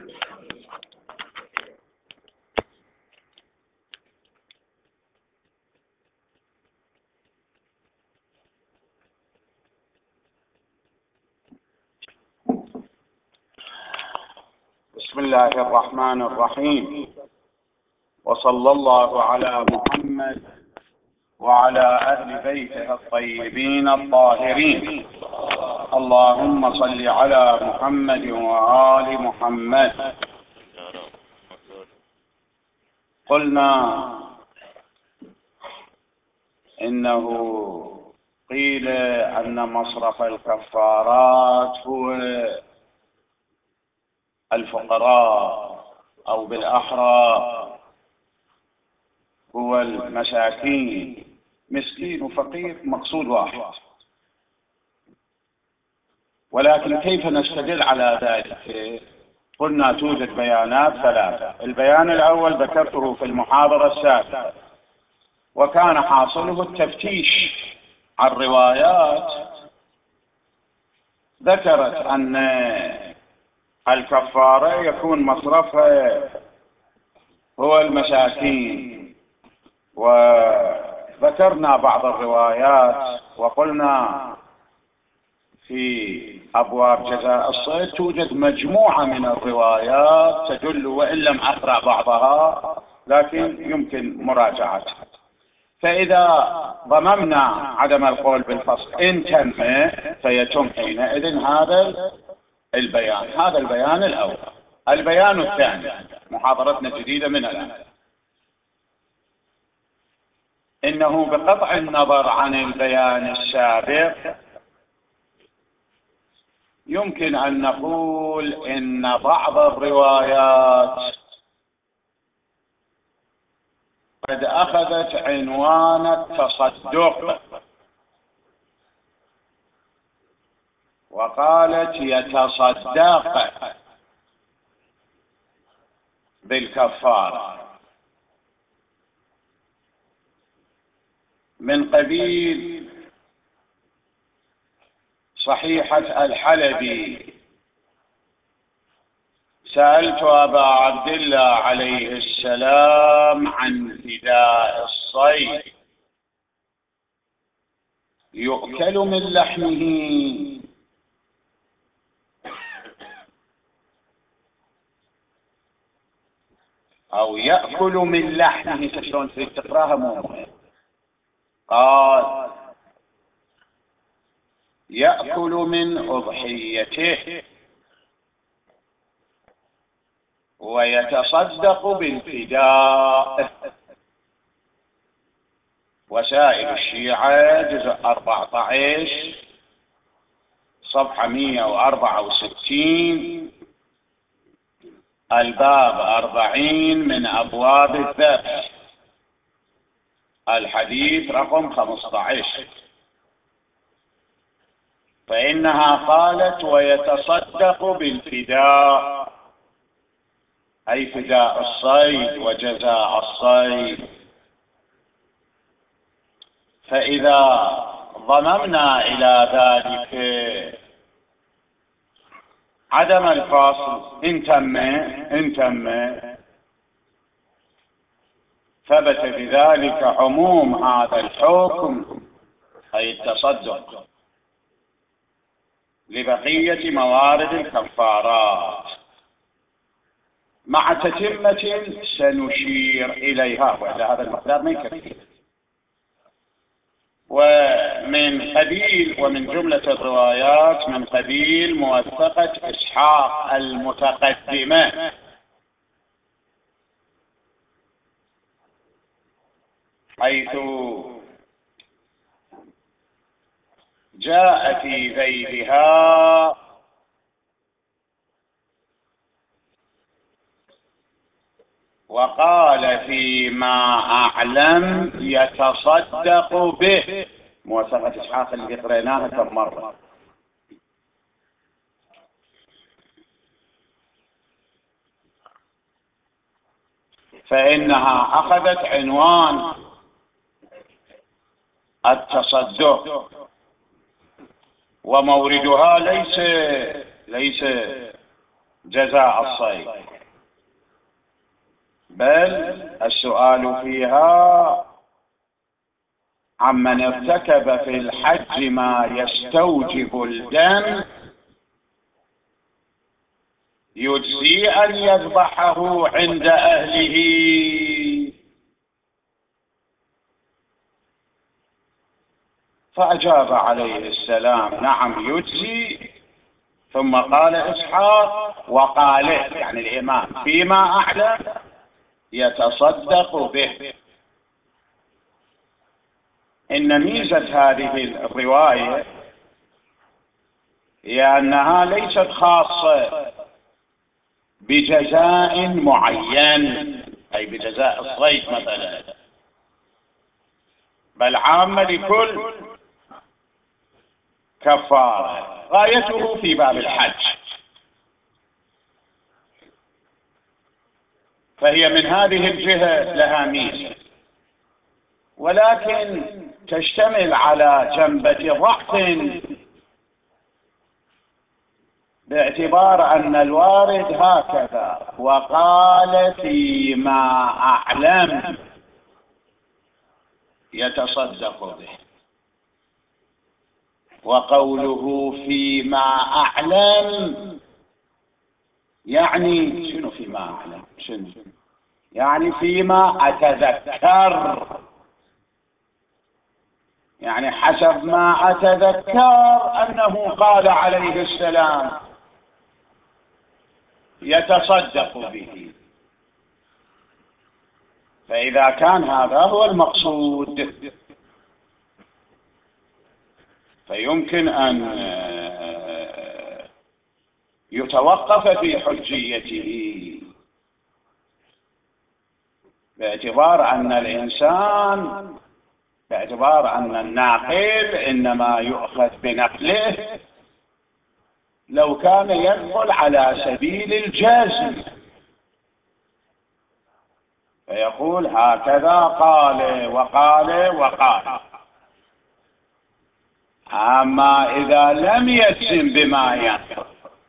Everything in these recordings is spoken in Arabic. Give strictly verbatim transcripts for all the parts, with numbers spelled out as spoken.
بسم الله الرحمن الرحيم، وصلى الله على محمد وعلى أهل بيته الطيبين الطاهرين. اللهم صل على محمد وآل محمد. قلنا إنه قيل أن مصرف الكفارات هو الفقراء، أو بالأحرى هو المساكين. مسكين وفقير مقصود واحد، ولكن كيف نستدل على ذلك؟ قلنا توجد بيانات ثلاثة. البيان الأول ذكرته في المحاضرة السابقة، وكان حاصله التفتيش عن روايات ذكرت أن الكفارة يكون مصرفها هو المساكين، وذكرنا بعض الروايات وقلنا في أبواب جزاء الصيد توجد مجموعة من الروايات تدل، وإن لم أقرأ بعضها لكن يمكن مراجعتها. فإذا ضممنا عدم القول بالفصل إن تم فيتم حينئذ هذا البيان. هذا البيان الأول. البيان الثاني، محاضرتنا الجديدة من الآن، إنه بقطع النظر عن البيان السابق يمكن أن نقول إن بعض الروايات قد أخذت عنوان التصدق وقالت يتصدق بالكفارة، من قبيل صحيحة الحلبي: سألت أبا عبد الله عليه السلام عن فداء الصيد يؤكل من لحمه أو يأكل من لحمه. شلون تريد تقراها؟ مو مهم. قال يأكل من أضحيته ويتصدق بالفداء. وسائل الشيعة جزء أربعة عشر صفحة مئة وأربعة وستين، الباب أربعين من أبواب الذبح، الحديث رقم خمسة عشر. فإنها قالت ويتصدق بالفداء، أي فداء الصيد وجزاء الصيد. فإذا ضممنا إلى ذلك عدم الفاصل إن تم إن تم ثبت بذلك عموم هذا الحكم، أي التصدق، لبقية موارد الكفارات، مع تتمة سنشير إليها، وإلى هذا المقدار ما يكفي. ومن قبيل ومن جملة الروايات من قبيل موثقة إسحاق المتقدمة، حيث جاء في ذيلها وقال فيما أعلم يتصدق به. موثقة إسحاق اللي قريناها كم مرة. فإنها أخذت عنوان التصدق، وموردها ليس ليس جزاء الصيد، بل السؤال فيها عمن ارتكب في الحج ما يستوجب الدم يجزي أن يذبحه عند أهله. فأجاب عليه السلام نعم يجزي، ثم قال إسحاق وقال يعني الإمام فيما أعلم يتصدق به. إن ميزة هذه الرواية هي أنها ليست خاصة بجزاء معين أي بجزاء الصيد مثلا، بل عامة لكل كفارة، غايته في باب الحج. فهي من هذه الجهة لها ميزة، ولكن تشتمل على جنبة ضعف باعتبار أن الوارد هكذا وقال فيما أعلم يتصدق به، وقوله فيما أعلم يعني شنو فيما أعلم؟ شنو يعني؟ فيما أتذكر، يعني حسب ما أتذكر أنه قال عليه السلام يتصدق به. فإذا كان هذا هو المقصود فيمكن أن يتوقف في حجيته، باعتبار أن الإنسان باعتبار أن الناقل إنما يؤخذ بنقله لو كان يدخل على سبيل الجزم، فيقول هكذا قال وقال وقال. أما إذا لم يجزم بما ينقل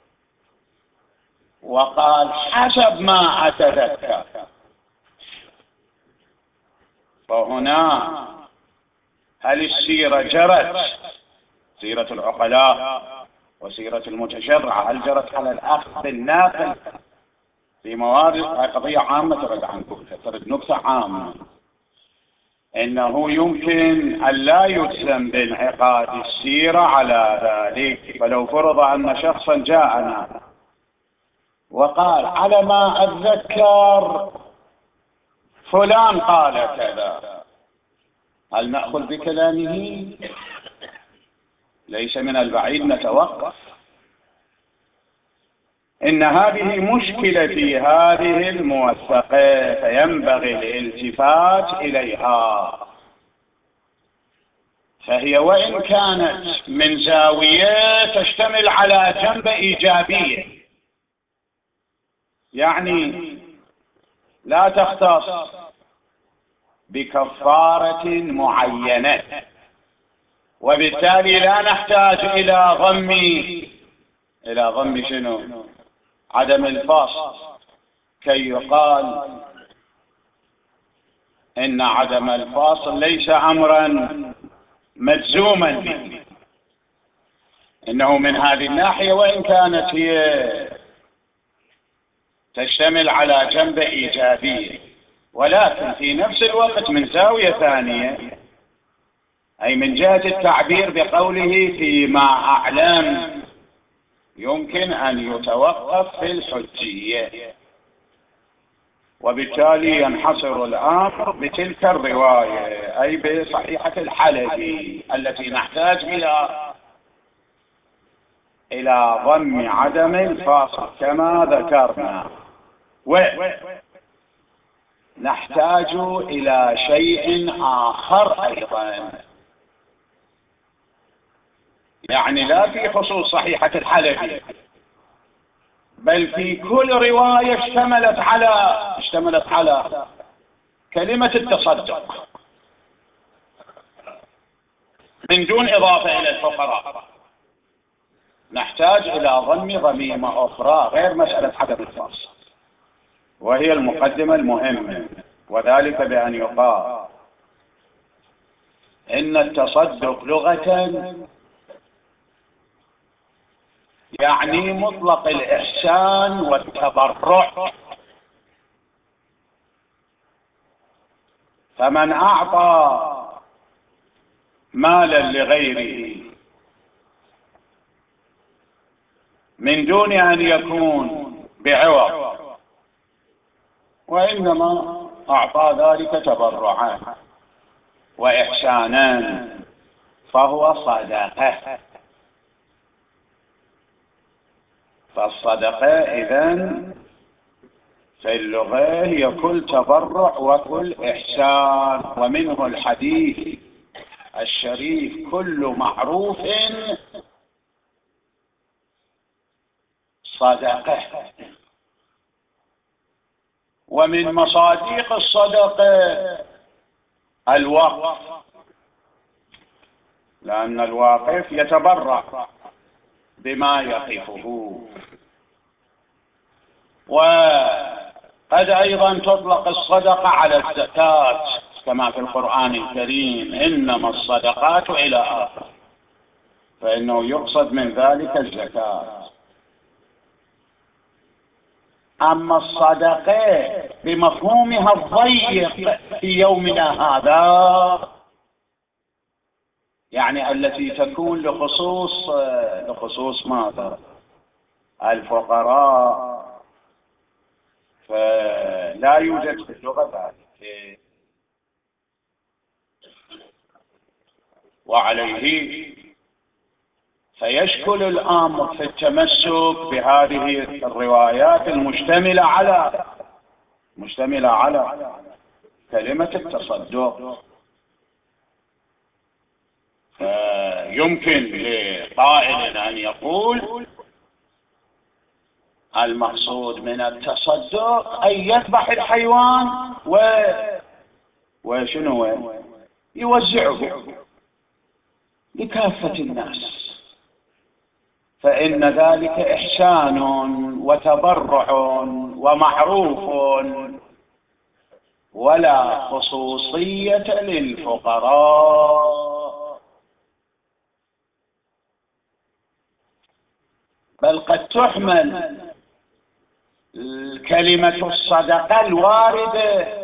وقال حسب ما أتذكر، فهنا هل السيرة جرت، سيرة العقلاء وسيرة المتشرعة، هل جرت على الأخذ بالناقل في موارد؟ هذه قضية عامة ترد عنكم، ترد نكتة عامة، إنه يمكن أن لا يجزم بانعقاد السيرة على ذلك. فلو فرض أن شخصا جاءنا وقال على ما أتذكر فلان قال كذا، هل نأخذ بكلامه؟ ليس من البعيد نتوقف. إن هذه مشكلة في هذه الموثقة فينبغي الالتفات إليها. فهي وإن كانت من زاوية تشتمل على جنبة إيجابية، يعني لا تختص بكفارة معينة، وبالتالي لا نحتاج إلى ضم إلى ضم شنو؟ عدم الفاصل، كي يقال إن عدم الفاصل ليس أمرا مجزوما به. إنه من هذه الناحية وإن كانت هي تشتمل على جنبة إيجابية، ولكن في نفس الوقت من زاوية ثانية، أي من جهة التعبير بقوله فيما أعلم، يمكن أن يتوقف في الحجية، وبالتالي ينحصر الأمر بتلك الرواية أي بصحيحة الحلبي التي نحتاج إلى إلى ضم عدم الفاصل كما ذكرنا، ونحتاج إلى شيء آخر أيضا، يعني لا في خصوص صحيحة الحلبي بل في كل رواية اشتملت على اشتملت على كلمة التصدق من دون إضافة إلى الفقراء. نحتاج إلى ضم ضميمة أخرى غير مسألة عدم الفصل، وهي المقدمة المهمة، وذلك بأن يقال إن التصدق لغة يعني مطلق الإحسان والتبرع. فمن أعطى مالا لغيره من دون أن يكون بعوض، وإنما أعطى ذلك تبرعا وإحسانا، فهو صدقة. فالصدقة إذن في اللغة هي كل تبرع وكل إحسان، ومنه الحديث الشريف كل معروف صدقة. ومن مصادق الصدقة الوقف، لأن الواقف يتبرع بما يقفه. وقد أيضا تطلق الصدقة على الزكاة كما في القرآن الكريم إنما الصدقات إلى آخر، فإنه يقصد من ذلك الزكاة. أما الصدقة بمفهومها الضيق في يومنا هذا، يعني التي تكون لخصوص لخصوص ماذا؟ الفقراء، فلا يوجد في اللغة ذلك. وعليه فيشكل الأمر في التمسك بهذه الروايات المشتملة على مشتملة على كلمة التصدق. فيمكن لقائل أن يقول المقصود من التصدق أن يذبح الحيوان و وشنو يوزعه لكافة الناس، فإن ذلك إحسان وتبرع ومعروف، ولا خصوصية للفقراء، بل قد تحمل كلمة الصدقة الواردة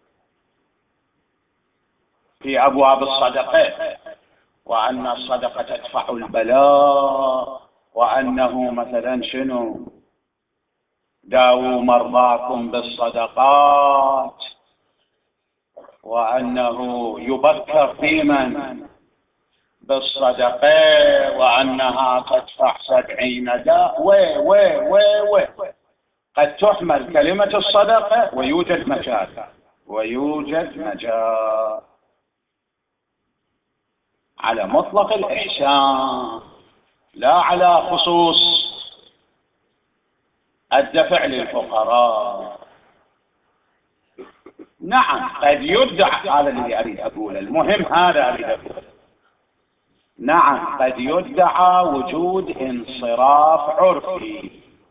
في أبواب الصدقة، وأن الصدقة تدفع البلاء، وأنه مثلا شنو داووا مرضاكم بالصدقات، وأنه يبكر في من بالصدقة، وأنها تدفع سبعين داء و و و و قد تحمل كلمة الصدقة ويوجد مجال ويوجد مجال على مطلق الإحسان، لا على خصوص الدفع للفقراء. نعم قد يدعى، هذا الذي أريد أقوله، المهم هذا أريد أقوله، نعم قد يدعى وجود انصراف عرفي،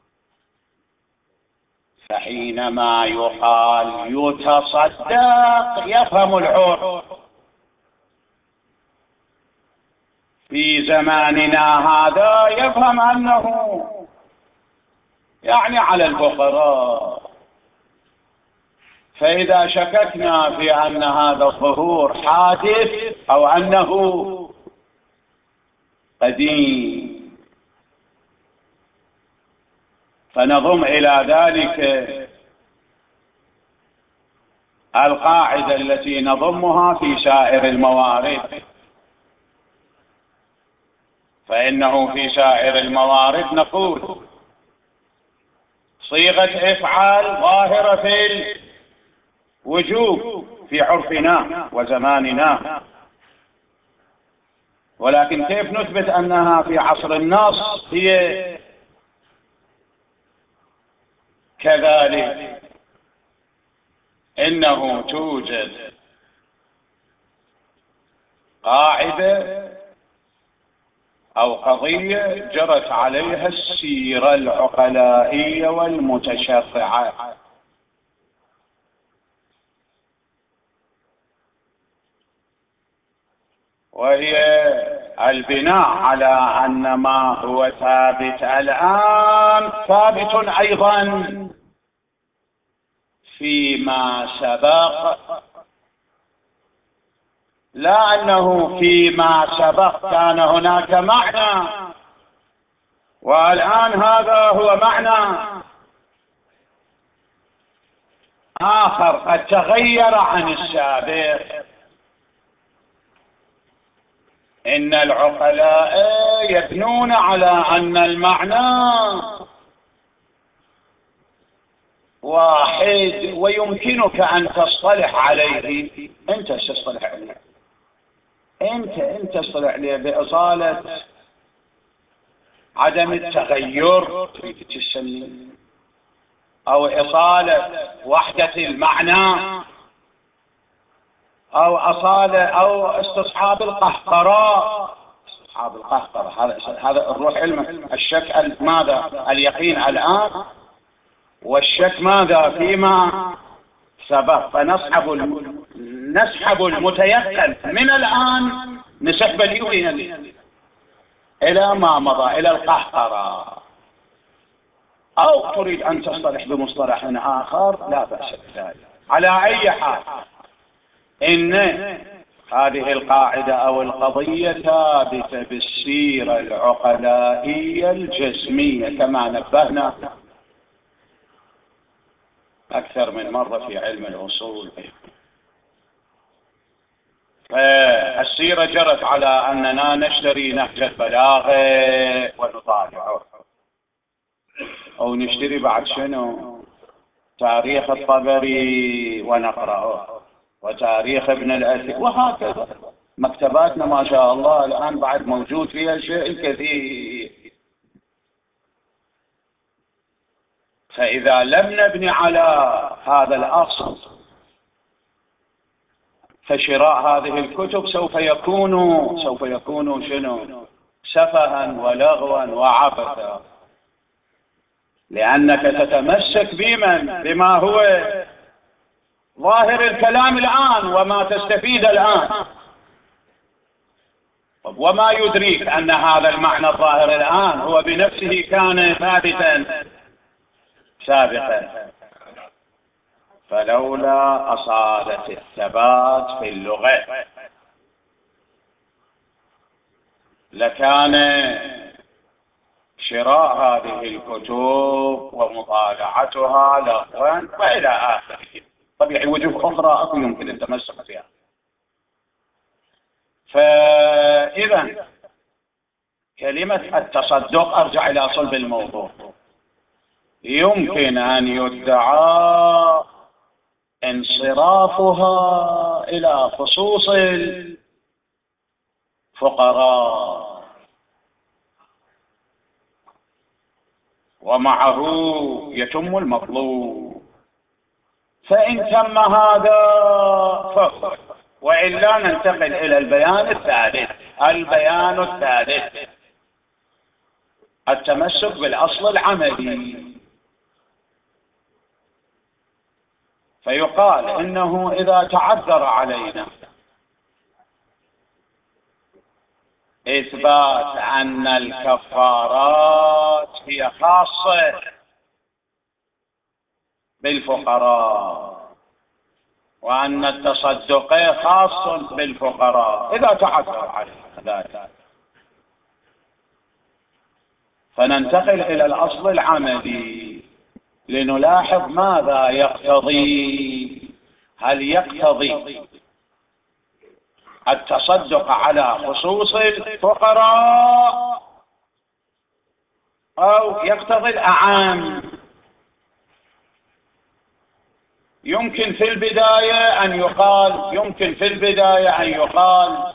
فحينما يقال يتصدق يفهم العرف في زماننا هذا، يفهم أنه يعني على الفقراء. فإذا شككنا في أن هذا الظهور حادث أو أنه قديم، فنضم إلى ذلك القاعدة التي نضمها في سائر الموارد، فإنه في سائر الموارد نقول صيغة افعال ظاهرة في الوجوب في عرفنا وزماننا، ولكن كيف نثبت أنها في عصر النص هي كذلك؟ إنه توجد قاعدة أو قضية جرت عليها السيرة العقلائية والمتشرعة، وهي البناء على أن ما هو ثابت الآن ثابت أيضا فيما سبق، لا أنه فيما سبق كان هناك معنى والآن هذا هو معنى آخر قد تغير عن السابق. إن العقلاء يبنون على أن المعنى واحد ويمكنك أن تصطلح عليه. أنت تصطلح عليه، أنت أنت تصطلح عليه بإصالة عدم التغير تريد تسمي، أو إصالة وحدة المعنى، أو أصالة أو استصحاب القهقراء. استصحاب القهقراء هذا هذا الروح علمك. الشك ماذا؟ اليقين الآن، والشك ماذا؟ فيما سبق. فنسحب الم... نسحب المتيقن من الآن، نسحب اليقين إلى ما مضى، إلى القهقراء. أو تريد أن تصطلح بمصطلح آخر، لا بأس بذلك. على أي حال، إن هذه القاعدة أو القضية ثابتة بالسيرة العقلائية الجسمية كما نبهنا أكثر من مرة في علم الأصول. السيرة جرت على أننا نشتري نهج البلاغة ونطالعه، أو نشتري بعد شنو تاريخ الطبري ونقرأه، وتاريخ ابن الأثير، وهكذا. مكتباتنا ما شاء الله الآن بعد موجود فيها شيء كثير. فإذا لم نبني على هذا الأصل فشراء هذه الكتب سوف يكون سوف يكون شنو؟ سفها ولغوا وعبثا، لأنك تتمسك بمن؟ بما هو ظاهر الكلام الآن وما تستفيد الآن. وما يدريك أن هذا المعنى الظاهر الآن هو بنفسه كان ثابتا سابقا. فلولا أصالة الثبات في اللغة لكان شراء هذه الكتب ومطالعتها لغوا وإلى آخره. طبيعي وجوه أخرى أكو يمكن التمسك فيها. فإذا كلمة التصدق، أرجع إلى صلب الموضوع، يمكن أن يدعى انصرافها إلى خصوص الفقراء، ومعه يتم المطلوب. فإن تم هذا فهو، وإلا ننتقل إلى البيان الثالث. البيان الثالث التمسك بالأصل العملي. فيقال إنه إذا تعذر علينا إثبات أن الكفارات هي خاصة بالفقراء وأن التصدق خاص بالفقراء، إذا تعذر علينا ذلك، فننتقل إلى الأصل العملي لنلاحظ ماذا يقتضي. هل يقتضي التصدق على خصوص الفقراء أو يقتضي الأعام؟ يمكن في البداية أن يقال يمكن في البداية أن يقال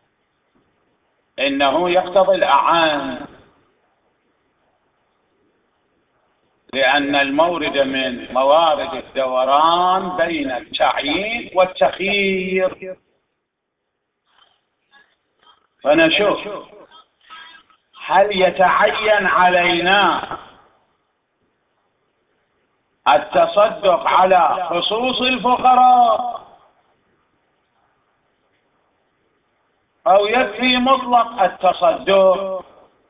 إنه يقتضي الأعام، لأن المورد من موارد الدوران بين التعيين والتخيير. فنشوف هل يتعين علينا التصدق على خصوص الفقراء أو يكفي مطلق التصدق؟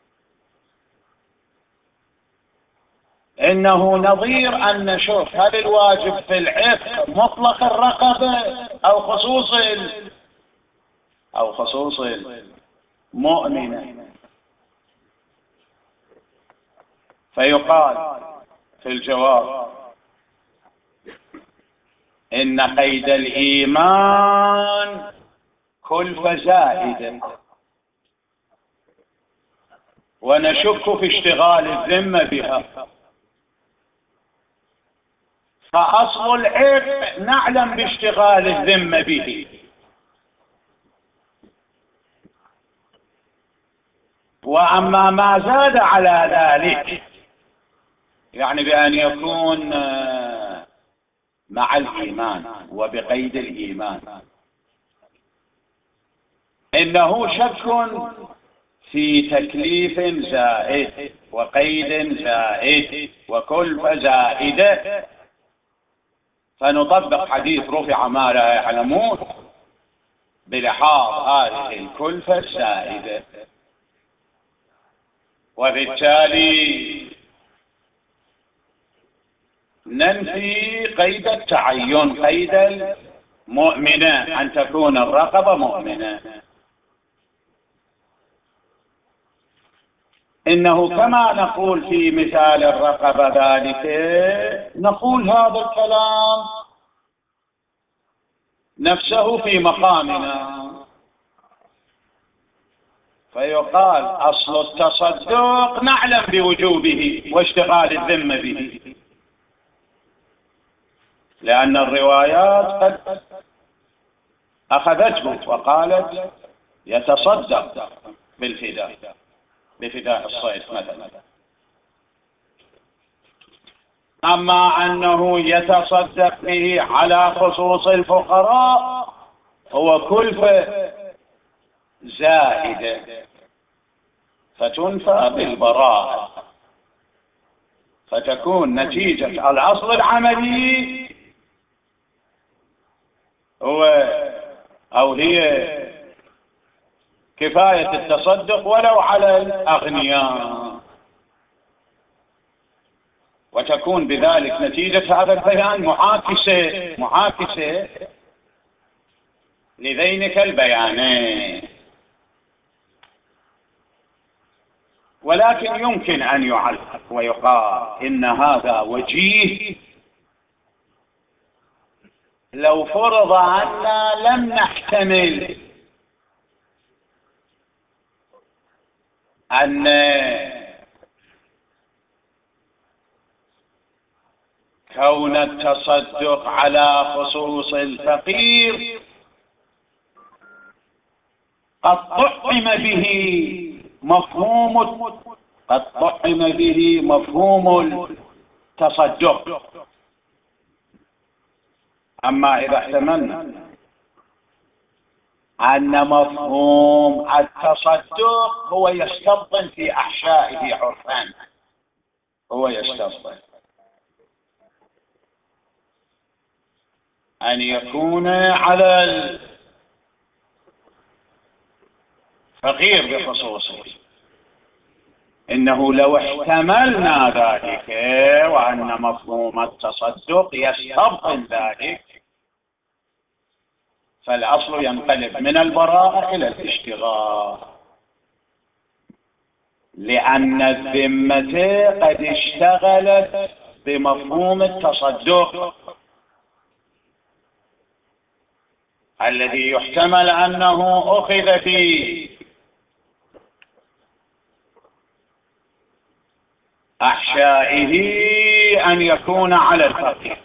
إنه نظير أن نشوف هل الواجب في العتق مطلق الرقبة أو خصوص ال... أو خصوص المؤمنة. فيقال في الجواب إن قيد الإيمان كلفة زائدة، ونشك في اشتغال الذمة بها، فأصل العتق نعلم باشتغال الذمة به، وأما ما زاد على ذلك يعني بأن يكون مع الإيمان وبقيد الإيمان، إنه شك في تكليف زائد وقيد زائد وكلفة زائدة، فنطبق حديث رفع ما لا يعلمون بلحاظ هذه الكلفة الزائدة، وبالتالي ننفي قيد التعين، قيد المؤمنة أن تكون الرقبة مؤمنة. إنه كما نقول في مثال الرقبة ذلك، نقول هذا الكلام نفسه في مقامنا، فيقال أصل التصدق نعلم بوجوبه واشتغال الذمة به، لأن الروايات قد أخذته وقالت يتصدق بالفداء، بفداء الصيد مثلا. أما أنه يتصدق به على خصوص الفقراء هو كلفة زائدة، فتنفى بالبراءة، فتكون نتيجة الأصل العملي هو أو هي كفاية التصدق ولو على الأغنياء، وتكون بذلك نتيجة هذا البيان معاكسة معاكسة لذينك البيانين. ولكن يمكن أن يعلق ويقال إن هذا وجيه لو فرض أننا لم نحتمل أن كون التصدق على خصوص الفقير قد طعم به مفهوم قد طعم به مفهوم التصدق. أما إذا احتملنا أن مفهوم التصدق هو يستبطن في أحشائه عرفان، هو يستبطن أن يكون على الفقير بخصوصه، إنه لو احتملنا ذلك وأن مفهوم التصدق يستبطن ذلك فالأصل ينقلب من البراءة إلى الاشتغال، لأن الذمة قد اشتغلت بمفهوم التصدق الذي يحتمل أنه أخذ في أحشائه أن يكون على الفقير،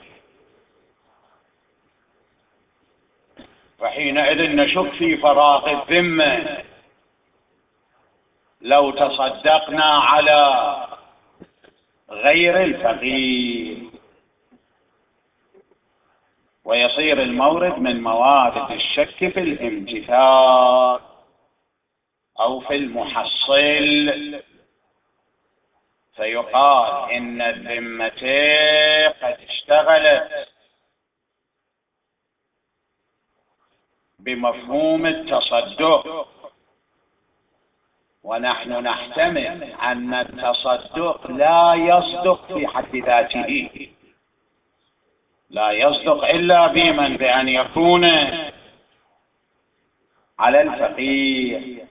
وحينئذ نشك في فراغ الذمة لو تصدقنا على غير الفقير، ويصير المورد من موارد الشك في الامتثال أو في المحصل، فيقال إن الذمتين قد اشتغلت بمفهوم التصدق، ونحن نحتمل أن التصدق لا يصدق في حد ذاته، لا يصدق إلا بمن بأن يكون على الفقير.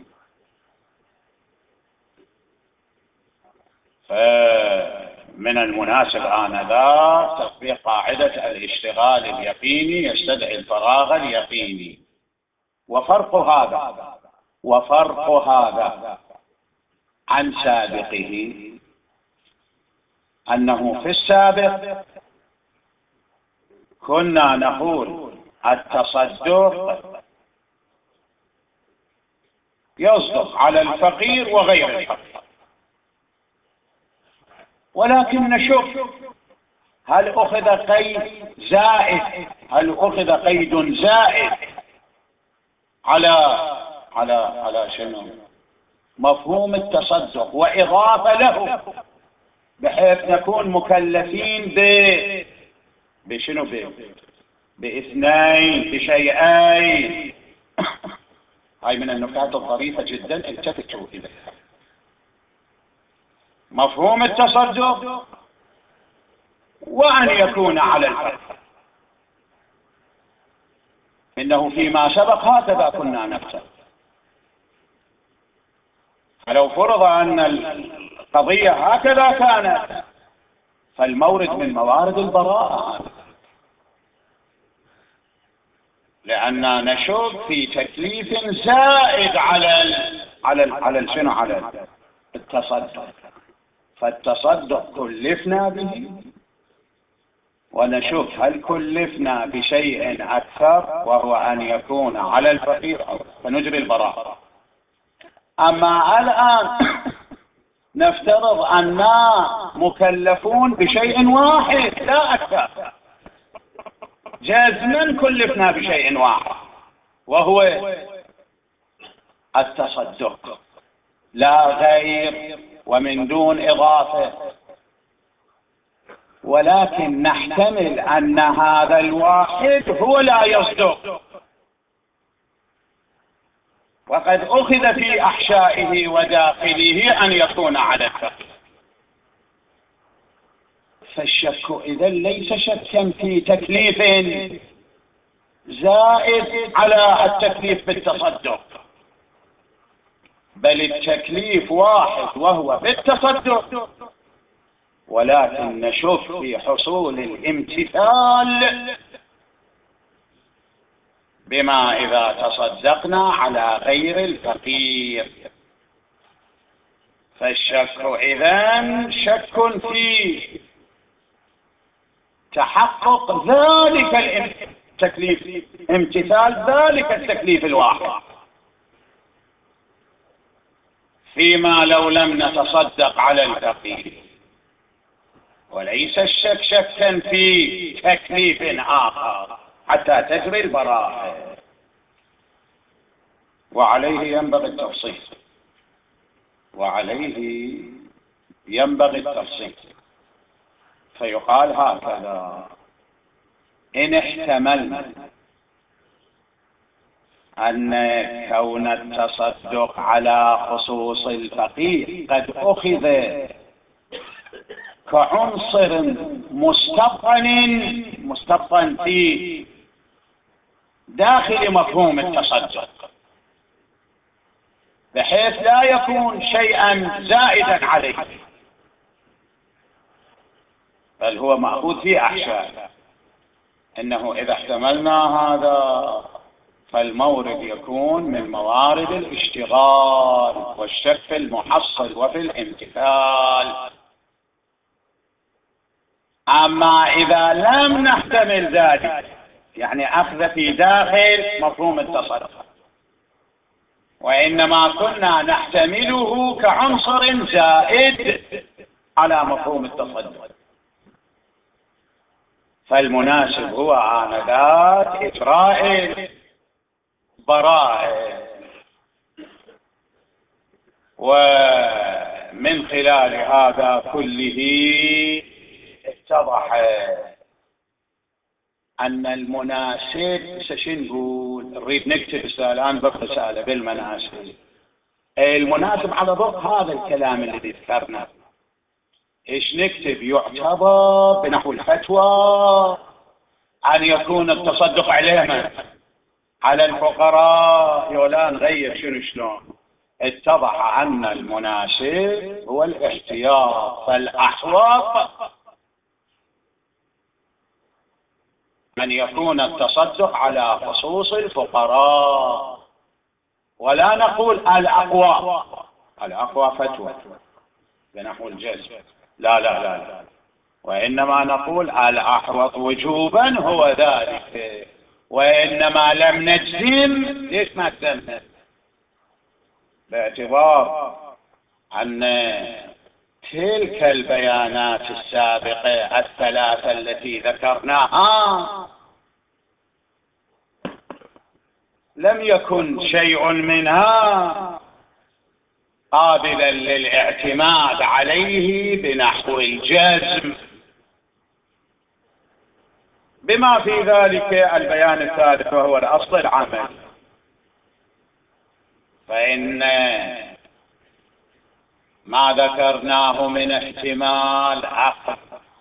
فمن المناسب آنذاك تطبيق قاعدة الاشتغال اليقيني يستدعي الفراغ اليقيني. وفرق هذا وفرق هذا عن سابقه أنه في السابق كنا نقول التصدق يصدق على الفقير وغير الفقير، ولكن نشوف هل أخذ قيد زائد هل أخذ قيد زائد على على على شنو مفهوم التصدق وإضافة له، بحيث نكون مكلفين ب بشنو ب باثنين بشيئين. هاي من النكات الظريفة جدا التفتوا إليها. مفهوم التصدق وأن يكون على الفقر، إنه فيما سبق هكذا كنا نفسر. فلو فرض أن القضية هكذا كانت فالمورد من موارد البراءة، لأننا نشوف في تكليف زائد على ال على ال على ال شنو على التصدق، فالتصدق كلفنا به، ونشوف هل كلفنا بشيء أكثر وهو أن يكون على الفقير أو فنجري البراءة. أما الآن نفترض أننا مكلفون بشيء واحد لا أكثر، جازما كلفنا بشيء واحد وهو التصدق لا غير ومن دون إضافة، ولكن نحتمل أن هذا الواحد هو لا يصدق، وقد أخذ في أحشائه وداخله أن يكون على الفقير. فالشك إذن ليس شكا في تكليف زائد على التكليف بالتصدق، بل التكليف واحد وهو بالتصدق، ولكن نشوف في حصول الامتثال بما إذا تصدقنا على غير الفقير. فالشك إذن شك في تحقق ذلك التكليف، امتثال ذلك التكليف الواحد، فيما لو لم نتصدق على الفقير، وليس الشك شكا في تكليف آخر حتى تجري البراءة. وعليه ينبغي التفصيل وعليه ينبغي التفصيل فيقال هكذا: إن احتملنا أن كون التصدق على خصوص الفقير قد أخذ كعنصر مستبطن مستبطن في داخل مفهوم التصدق، بحيث لا يكون شيئا زائدا عليه، بل هو مأخوذ في أحشاء، إنه إذا احتملنا هذا فالمورد يكون من موارد الاشتغال والشك في المحصل وفي الامتثال. أما إذا لم نحتمل ذلك، يعني أخذ في داخل مفهوم التصدق، وإنما كنا نحتمله كعنصر زائد على مفهوم التصدق، فالمناسب هو آنذاك إجراء براءة. ومن خلال هذا كله اتضح أن المناسب شو نقول، نريد نكتب الآن برسالة بالمناسب. المناسب على ضوء هذا الكلام الذي ذكرنا ايش نكتب؟ يعتبر بنحو الفتوى أن يكون التصدق عليهم على الفقراء، ولا نغير شنو شلون. اتضح أن المناسب هو الاحتياط، فالأحوط أن يكون التصدق على خصوص الفقراء، ولا نقول الأقوى. الأقوى فتوى بنحو الجزم، لا لا لا لا، وإنما نقول الأحوط وجوبا هو ذلك. وإنما لم نجزم. ليش ما جزمنا؟ باعتبار أن تلك البيانات السابقة الثلاثة التي ذكرناها لم يكن شيء منها قابلا للاعتماد عليه بنحو الجزم، بما في ذلك البيان الثالث وهو الأصل العمل. فإن ما ذكرناه من احتمال عقد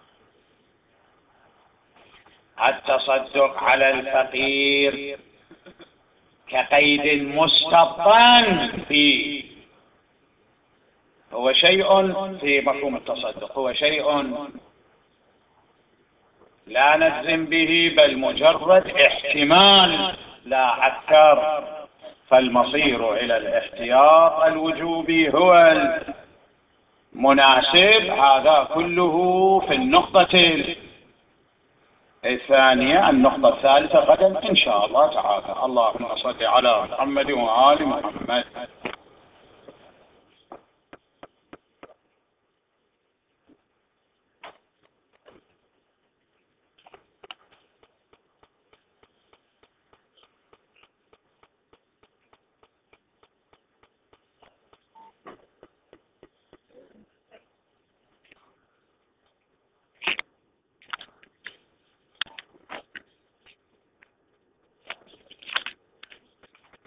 التصدق على الفقير كقيد مستبطن فيه، هو شيء في مفهوم التصدق، هو شيء لا نجزم به، بل مجرد احتمال لا أكثر. فالمصير إلى الاحتياط الوجوبي هو المناسب. هذا كله في النقطة الثانية. النقطة الثالثة غدا إن شاء الله تعالى. اللهم صل على محمد وآل محمد.